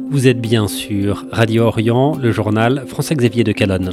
Vous êtes bien sûr Radio Orient, le journal François-Xavier de Calonne.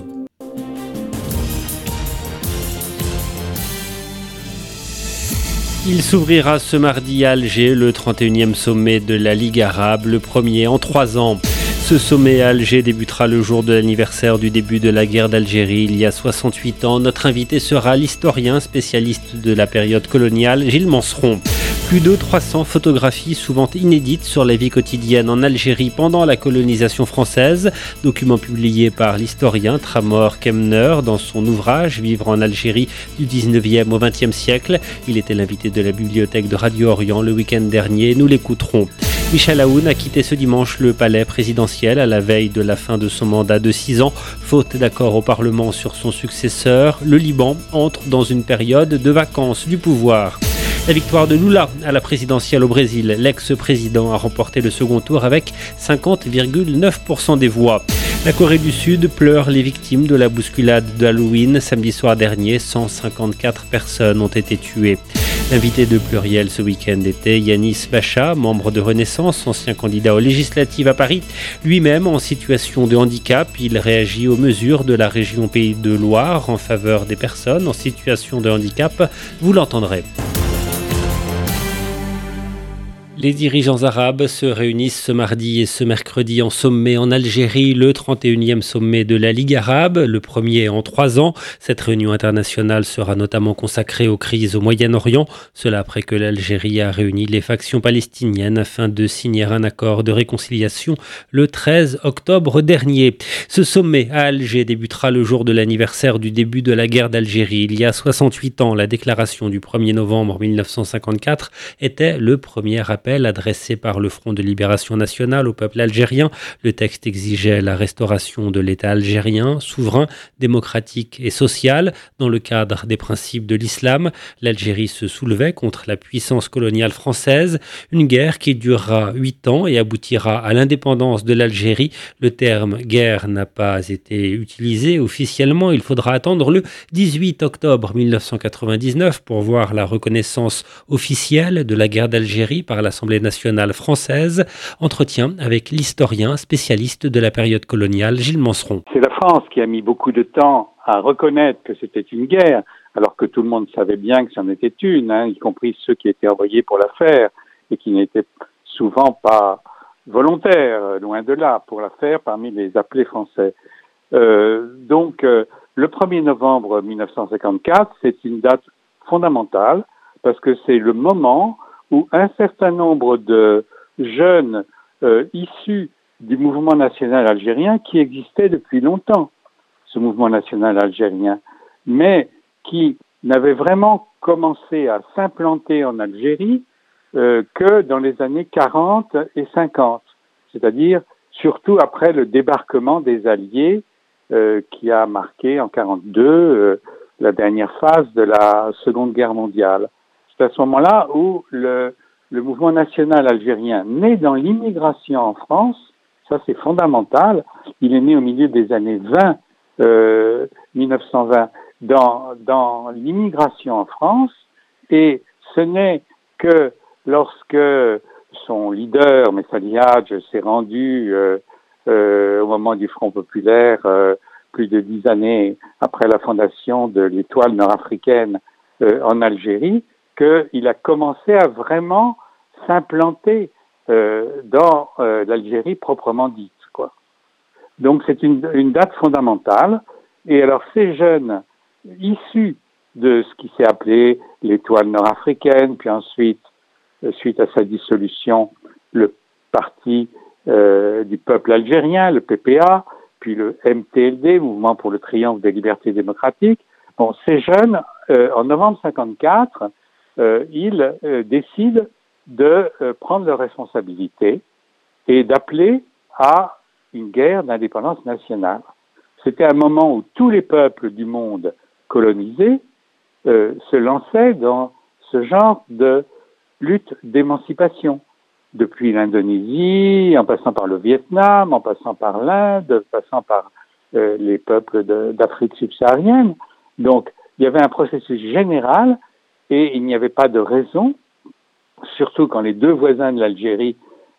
Il s'ouvrira ce mardi à Alger, le 31e sommet de la Ligue arabe, le premier en 3 ans. Ce sommet à Alger débutera le jour de l'anniversaire du début de la guerre d'Algérie, il y a 68 ans. Notre invité sera l'historien spécialiste de la période coloniale, Gilles Manceron. Plus de 300 photographies, souvent inédites, sur la vie quotidienne en Algérie pendant la colonisation française. Document publié par l'historien Tramor Kemner dans son ouvrage « Vivre en Algérie du 19e au 20e siècle ». Il était l'invité de la bibliothèque de Radio Orient le week-end dernier. Nous l'écouterons. Michel Aoun a quitté ce dimanche le palais présidentiel à la veille de la fin de son mandat de 6 ans. Faute d'accord au Parlement sur son successeur, le Liban entre dans une période de vacances du pouvoir. La victoire de Lula à la présidentielle au Brésil. L'ex-président a remporté le second tour avec 50,9% des voix. La Corée du Sud pleure les victimes de la bousculade d'Halloween. Samedi soir dernier, 154 personnes ont été tuées. L'invité de Pluriel ce week-end était Yanis Bacha, membre de Renaissance, ancien candidat aux législatives à Paris. Lui-même en situation de handicap, il réagit aux mesures de la région Pays de Loire en faveur des personnes en situation de handicap. Vous l'entendrez. Les dirigeants arabes se réunissent ce mardi et ce mercredi en sommet en Algérie, le 31e sommet de la Ligue arabe, le premier en 3 ans. Cette réunion internationale sera notamment consacrée aux crises au Moyen-Orient, cela après que l'Algérie a réuni les factions palestiniennes afin de signer un accord de réconciliation le 13 octobre dernier. Ce sommet à Alger débutera le jour de l'anniversaire du début de la guerre d'Algérie. Il y a 68 ans, la déclaration du 1er novembre 1954 était le premier appel adressé par le Front de Libération Nationale au peuple algérien. Le texte exigeait la restauration de l'État algérien, souverain, démocratique et social, dans le cadre des principes de l'islam. L'Algérie se soulevait contre la puissance coloniale française, une guerre qui durera 8 ans et aboutira à l'indépendance de l'Algérie. Le terme guerre n'a pas été utilisé officiellement. Il faudra attendre le 18 octobre 1999 pour voir la reconnaissance officielle de la guerre d'Algérie par l'Assemblée nationale française. Entretien avec l'historien spécialiste de la période coloniale, Gilles Manceron. C'est la France qui a mis beaucoup de temps à reconnaître que c'était une guerre, alors que tout le monde savait bien que c'en était une, y compris ceux qui étaient envoyés pour la faire et qui n'étaient souvent pas volontaires, loin de là, pour la faire parmi les appelés français. Donc, le 1er novembre 1954, c'est une date fondamentale parce que c'est le moment où un certain nombre de jeunes issus du mouvement national algérien qui existait depuis longtemps, ce mouvement national algérien, mais qui n'avait vraiment commencé à s'implanter en Algérie que dans les années 40 et 50, c'est-à-dire surtout après le débarquement des Alliés qui a marqué en 42 la dernière phase de la Seconde Guerre mondiale. C'est à ce moment-là où le mouvement national algérien, né dans l'immigration en France, ça c'est fondamental, il est né au milieu des années 1920, dans l'immigration en France, et ce n'est que lorsque son leader, Messali Hadj, s'est rendu au moment du Front populaire, plus de 10 années après la fondation de l'étoile nord-africaine en Algérie, qu'il a commencé à vraiment s'implanter dans l'Algérie proprement dite, quoi. Donc c'est une date fondamentale. Et alors ces jeunes issus de ce qui s'est appelé l'étoile nord-africaine, puis ensuite, suite à sa dissolution, le parti du peuple algérien, le PPA, puis le MTLD, Mouvement pour le triomphe des libertés démocratiques. Bon, ces jeunes, en novembre 54, ils décident de prendre leurs responsabilités et d'appeler à une guerre d'indépendance nationale. C'était un moment où tous les peuples du monde colonisé se lançaient dans ce genre de lutte d'émancipation, depuis l'Indonésie, en passant par le Vietnam, en passant par l'Inde, en passant par les peuples d'Afrique subsaharienne. Donc, il y avait un processus général et il n'y avait pas de raison, surtout quand les deux voisins de l'Algérie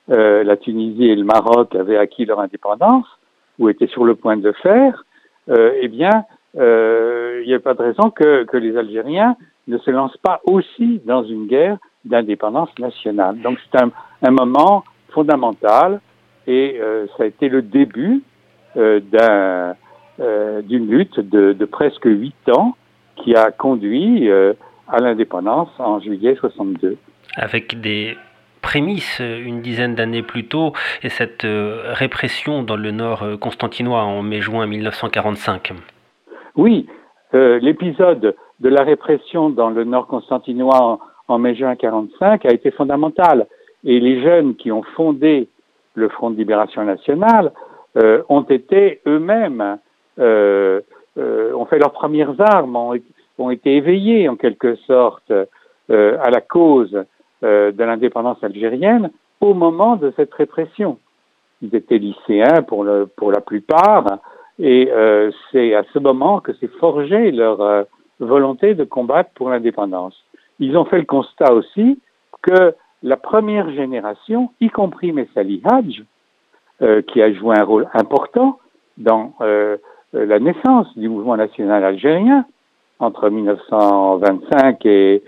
la Tunisie et le Maroc avaient acquis leur indépendance, ou étaient sur le point de le faire, il n'y a pas de raison que les Algériens ne se lancent pas aussi dans une guerre d'indépendance nationale. Donc c'est un moment fondamental et ça a été le début d'une lutte de presque 8 ans qui a conduit à l'indépendance en juillet 62. Avec des prémices une dizaine d'années plus tôt et cette répression dans le nord constantinois en mai-juin 1945. Oui, l'épisode de la répression dans le nord constantinois en mai-juin 1945 a été fondamental. Et les jeunes qui ont fondé le Front de Libération Nationale ont été eux-mêmes, ont fait leurs premières armes, ont été éveillés en quelque sorte à la cause de l'indépendance algérienne au moment de cette répression. Ils étaient lycéens pour la plupart, et c'est à ce moment que s'est forgée leur volonté de combattre pour l'indépendance. Ils ont fait le constat aussi que la première génération, y compris Messali Hadj, qui a joué un rôle important dans la naissance du mouvement national algérien entre 1925 et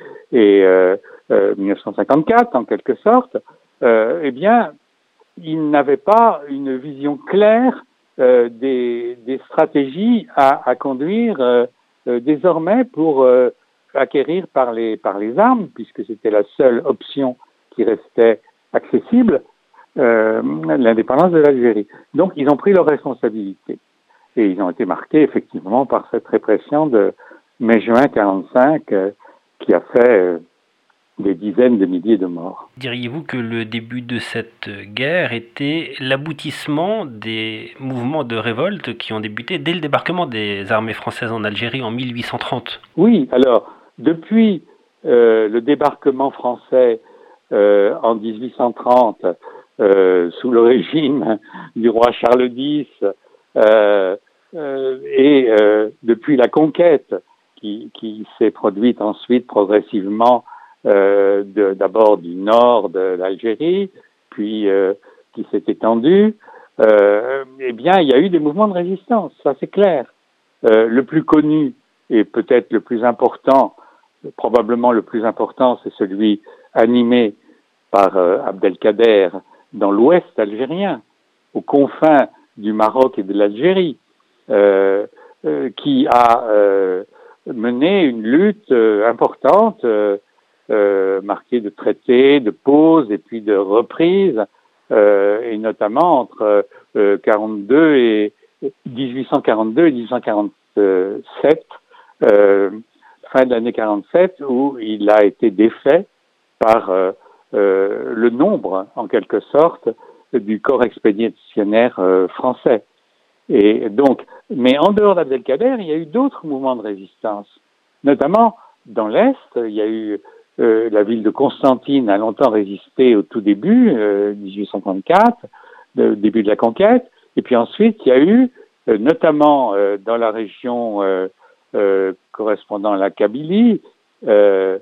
1954, en quelque sorte, eh bien, ils n'avaient pas une vision claire des stratégies à conduire désormais pour acquérir par les armes, puisque c'était la seule option qui restait accessible, l'indépendance de l'Algérie. Donc, ils ont pris leurs responsabilités. Et ils ont été marqués, effectivement, par cette répression de mai-juin 1945 qui a fait des dizaines de milliers de morts. Diriez-vous que le début de cette guerre était l'aboutissement des mouvements de révolte qui ont débuté dès le débarquement des armées françaises en Algérie en 1830 ? Oui, alors, depuis le débarquement français en 1830, sous le régime du roi Charles X, et depuis la conquête qui s'est produite ensuite progressivement d'abord du nord de l'Algérie, puis qui s'est étendue, eh bien, il y a eu des mouvements de résistance, ça c'est clair. Le plus connu et peut-être le plus important, probablement le plus important, c'est celui animé par Abdelkader dans l'ouest algérien, aux confins du Maroc et de l'Algérie, qui a mené une lutte importante, marquée de traités, de pauses et puis de reprises, et notamment entre 1842 et 1847, fin de l'année 47, où il a été défait par le nombre, en quelque sorte, du corps expéditionnaire français. Et donc, mais en dehors d'Abdelkader, il y a eu d'autres mouvements de résistance, notamment dans l'Est. Il y a eu la ville de Constantine a longtemps résisté au tout début, 1854, le début de la conquête. Et puis ensuite, il y a eu, notamment dans la région correspondant à la Kabylie, ce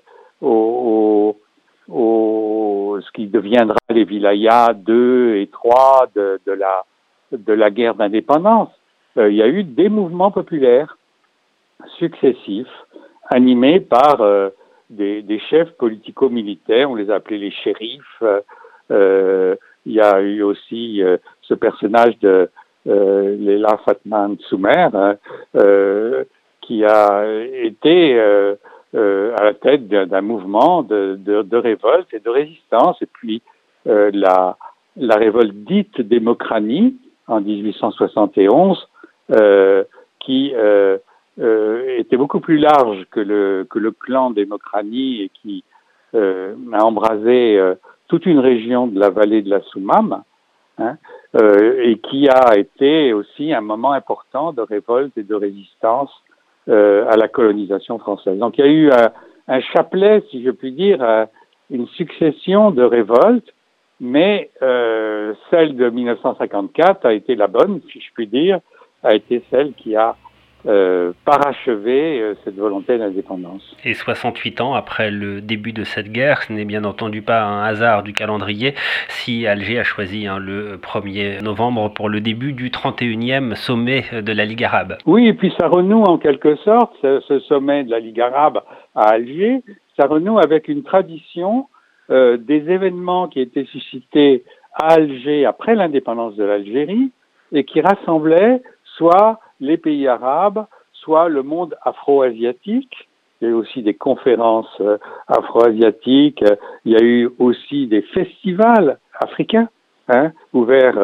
qui deviendra les wilayas 2 et 3 de la guerre d'indépendance. Il y a eu des mouvements populaires successifs, animés par des chefs politico-militaires, on les a appelés les shérifs. Il y a eu aussi ce personnage de Léla Fatma Nsoumer, qui a été à la tête d'un mouvement de révolte et de résistance. Et puis la révolte dite d'Émokranie en 1871, qui était beaucoup plus large que le clan d'Émokranie et qui a embrasé toute une région de la vallée de la Soumam, et qui a été aussi un moment important de révolte et de résistance à la colonisation française. Donc il y a eu un chapelet, si je puis dire, une succession de révoltes, mais celle de 1954 a été la bonne, si je puis dire, a été celle qui a parachever cette volonté d'indépendance. Et 68 ans après le début de cette guerre, ce n'est bien entendu pas un hasard du calendrier si Alger a choisi le 1er novembre pour le début du 31e sommet de la Ligue arabe. Oui, et puis ça renoue en quelque sorte, ce sommet de la Ligue arabe à Alger, ça renoue avec une tradition des événements qui étaient suscités à Alger après l'indépendance de l'Algérie et qui rassemblaient soit les pays arabes, soit le monde afro-asiatique. Il y a eu aussi des conférences afro-asiatiques, il y a eu aussi des festivals africains ouverts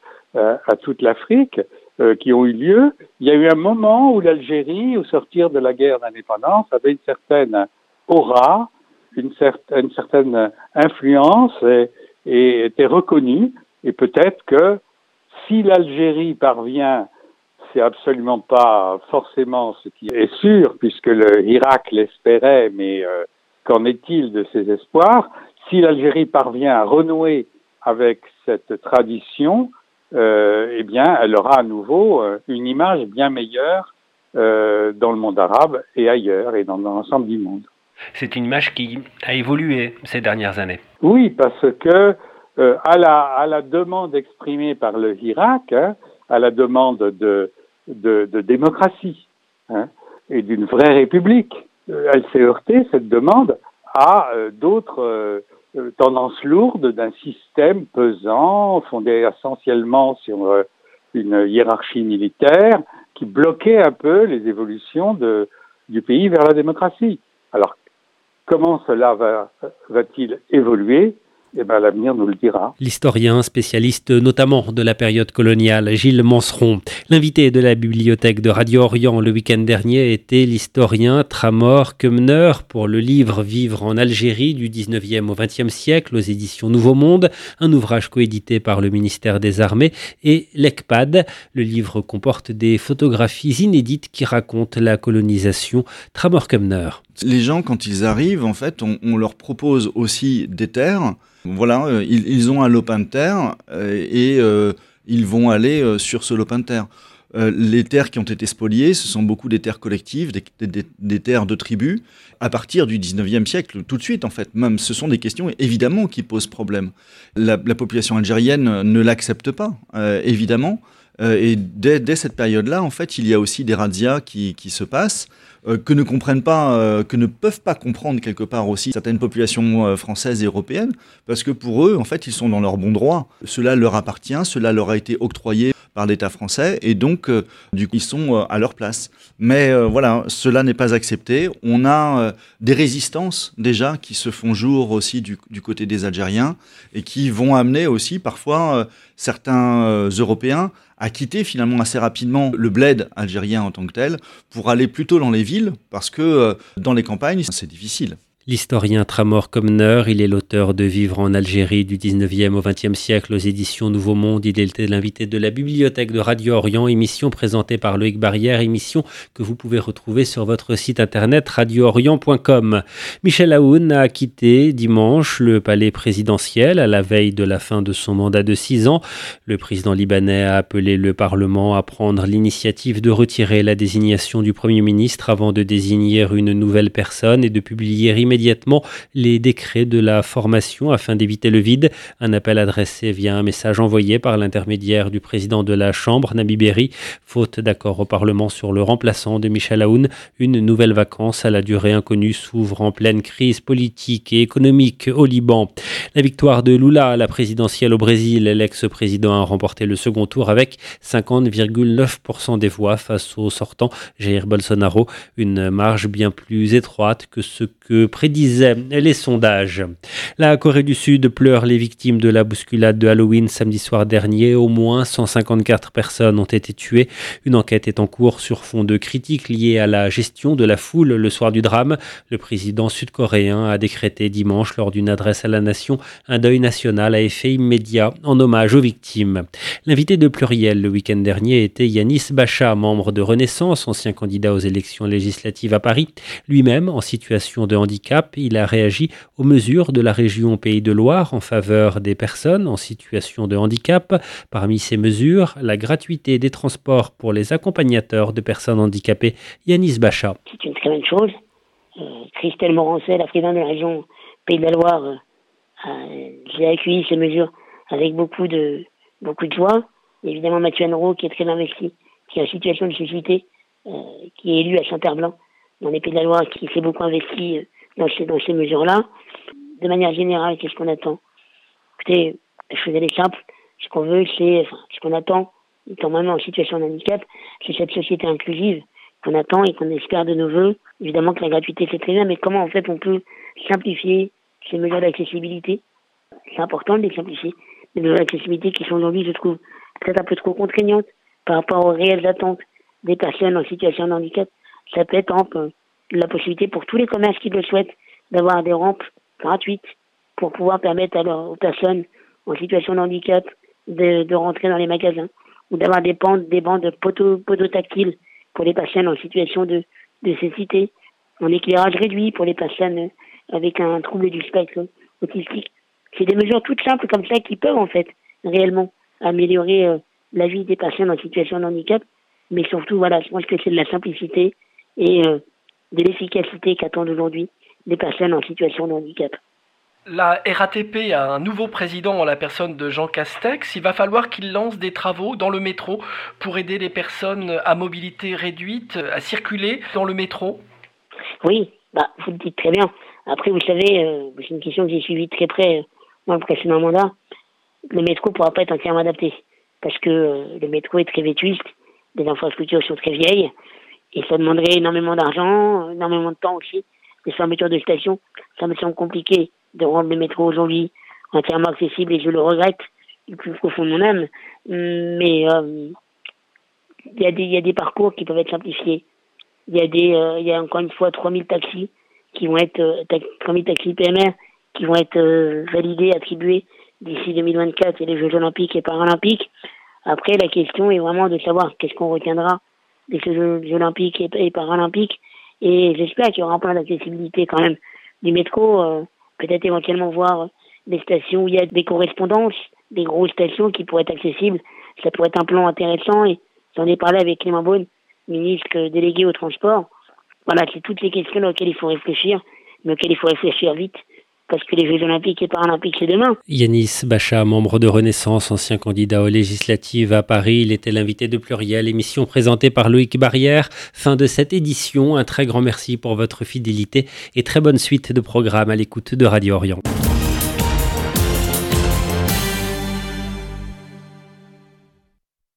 à toute l'Afrique qui ont eu lieu. Il y a eu un moment où l'Algérie, au sortir de la guerre d'indépendance, avait une certaine aura, une certaine influence et était reconnue. Et peut-être que si l'Algérie parvient, c'est absolument pas forcément ce qui est sûr, puisque le Irak l'espérait, mais qu'en est-il de ses espoirs? Si l'Algérie parvient à renouer avec cette tradition, eh bien, elle aura à nouveau une image bien meilleure dans le monde arabe et ailleurs, et dans l'ensemble du monde. C'est une image qui a évolué ces dernières années. Oui, parce que à la demande exprimée par le Irak, à la demande de démocratie et d'une vraie république, elle s'est heurtée, cette demande, à d'autres tendances lourdes d'un système pesant, fondé essentiellement sur une hiérarchie militaire qui bloquait un peu les évolutions du pays vers la démocratie. Alors, comment cela va-t-il évoluer ? Eh bien, l'avenir nous le dira. L'historien spécialiste notamment de la période coloniale, Gilles Manceron. L'invité de la bibliothèque de Radio Orient le week-end dernier était l'historien Tramor Kemner pour le livre Vivre en Algérie du 19e au 20e siècle aux éditions Nouveau Monde, un ouvrage coédité par le ministère des Armées et l'ECPAD. Le livre comporte des photographies inédites qui racontent la colonisation. Tramor Kemner. Les gens, quand ils arrivent, en fait, on leur propose aussi des terres. Voilà, ils ont un lopin de terre et ils vont aller sur ce lopin de terre. Les terres qui ont été spoliées, ce sont beaucoup des terres collectives, des terres de tribus. À partir du 19e siècle, tout de suite, en fait, même, ce sont des questions, évidemment, qui posent problème. La population algérienne ne l'accepte pas, évidemment. Et dès cette période-là, en fait, il y a aussi des razzias qui se passent, que ne comprennent pas, que ne peuvent pas comprendre quelque part aussi certaines populations françaises et européennes, parce que pour eux, en fait, ils sont dans leur bon droit. Cela leur appartient, cela leur a été octroyé par l'État français, et donc, du coup, ils sont à leur place. Mais voilà, cela n'est pas accepté. On a des résistances déjà qui se font jour aussi du côté des Algériens, et qui vont amener aussi parfois certains Européens à quitter finalement assez rapidement le bled algérien en tant que tel pour aller plutôt dans les villes parce que dans les campagnes, c'est difficile. L'historien Tramor Kemner, il est l'auteur de Vivre en Algérie du 19e au 20e siècle aux éditions Nouveau Monde. Il était l'invité de la bibliothèque de Radio Orient, émission présentée par Loïc Barrière, émission que vous pouvez retrouver sur votre site internet radioorient.com. Michel Aoun a quitté dimanche le palais présidentiel à la veille de la fin de son mandat de 6 ans. Le président libanais a appelé le Parlement à prendre l'initiative de retirer la désignation du Premier ministre avant de désigner une nouvelle personne et de publier immédiatement les décrets de la formation afin d'éviter le vide. Un appel adressé via un message envoyé par l'intermédiaire du président de la Chambre, Nabi Berri. Faute d'accord au Parlement sur le remplaçant de Michel Aoun, une nouvelle vacance à la durée inconnue s'ouvre en pleine crise politique et économique au Liban. La victoire de Lula à la présidentielle au Brésil, l'ex-président a remporté le second tour avec 50,9% des voix face au sortant Jair Bolsonaro, une marge bien plus étroite que ce que prédisaient les sondages. La Corée du Sud pleure les victimes de la bousculade de Halloween samedi soir dernier. Au moins 154 personnes ont été tuées. Une enquête est en cours sur fond de critiques liées à la gestion de la foule le soir du drame. Le président sud-coréen a décrété dimanche lors d'une adresse à la nation un deuil national à effet immédiat en hommage aux victimes. L'invité de Pluriel le week-end dernier était Yanis Bacha, membre de Renaissance, ancien candidat aux élections législatives à Paris, lui-même en situation de handicap handicap. Il a réagi aux mesures de la région Pays de Loire en faveur des personnes en situation de handicap. Parmi ces mesures, la gratuité des transports pour les accompagnateurs de personnes handicapées. Yanis Bacha. C'est une très bonne chose. Christelle Morancet, la présidente de la région Pays de la Loire, j'ai accueilli ces mesures avec beaucoup de joie. Évidemment, Mathieu Annereau, qui est très investi, qui est en situation de cécité, qui est élu à Saint-Herblain, dans les Pays de la Loire, qui s'est beaucoup investi dans ces mesures-là. De manière générale, qu'est-ce qu'on attend? Écoutez, je faisais les simples. Ce qu'on veut, ce qu'on attend, étant maintenant en situation de handicap, c'est cette société inclusive qu'on attend et qu'on espère de nos voeux. Évidemment que la gratuité, c'est très bien, mais comment en fait on peut simplifier ces mesures d'accessibilité? C'est important de les simplifier. Les mesures d'accessibilité qui sont aujourd'hui, je trouve, peut-être un peu trop contraignantes par rapport aux réelles attentes des personnes en situation de handicap. Ça peut être la possibilité pour tous les commerces qui le souhaitent d'avoir des rampes gratuites pour pouvoir permettre aux personnes en situation de handicap de rentrer dans les magasins, ou d'avoir des bandes poteaux tactiles pour les personnes en situation de cécité, un éclairage réduit pour les personnes avec un trouble du spectre autistique. C'est des mesures toutes simples comme ça qui peuvent en fait réellement améliorer la vie des personnes en situation de handicap, mais surtout voilà, je pense que c'est de la simplicité et de l'efficacité qu'attendent aujourd'hui les personnes en situation de handicap. La RATP a un nouveau président en la personne de Jean Castex. Il va falloir qu'il lance des travaux dans le métro pour aider les personnes à mobilité réduite à circuler dans le métro. Oui, vous le dites très bien. Après, vous savez, c'est une question que j'ai suivie très près dans le précédent mandat. Le métro ne pourra pas être entièrement adapté parce que le métro est très vétuste, les infrastructures sont très vieilles et ça demanderait énormément d'argent, énormément de temps aussi, des fermetures de stations. Ça me semble compliqué de rendre le métro aujourd'hui entièrement accessible et je le regrette du plus profond de mon âme. Mais il y a des parcours qui peuvent être simplifiés. Il y a encore une fois 3000 taxis qui vont être 3000 taxis PMR qui vont être validés, attribués d'ici 2024 et les Jeux Olympiques et Paralympiques. Après, la question est vraiment de savoir qu'est-ce qu'on retiendra des Jeux Olympiques et Paralympiques. Et j'espère qu'il y aura un plan d'accessibilité quand même du métro. Peut-être éventuellement voir des stations où il y a des correspondances, des grosses stations qui pourraient être accessibles. Ça pourrait être un plan intéressant et j'en ai parlé avec Clément Beaune, ministre délégué au transport. Voilà, c'est toutes ces questions auxquelles il faut réfléchir, mais auxquelles il faut réfléchir vite, parce que les Jeux Olympiques et Paralympiques, c'est demain. Yanis Bacha, membre de Renaissance, ancien candidat aux législatives à Paris. Il était l'invité de Pluriel, émission présentée par Loïc Barrière. Fin de cette édition. Un très grand merci pour votre fidélité et très bonne suite de programme à l'écoute de Radio Orient.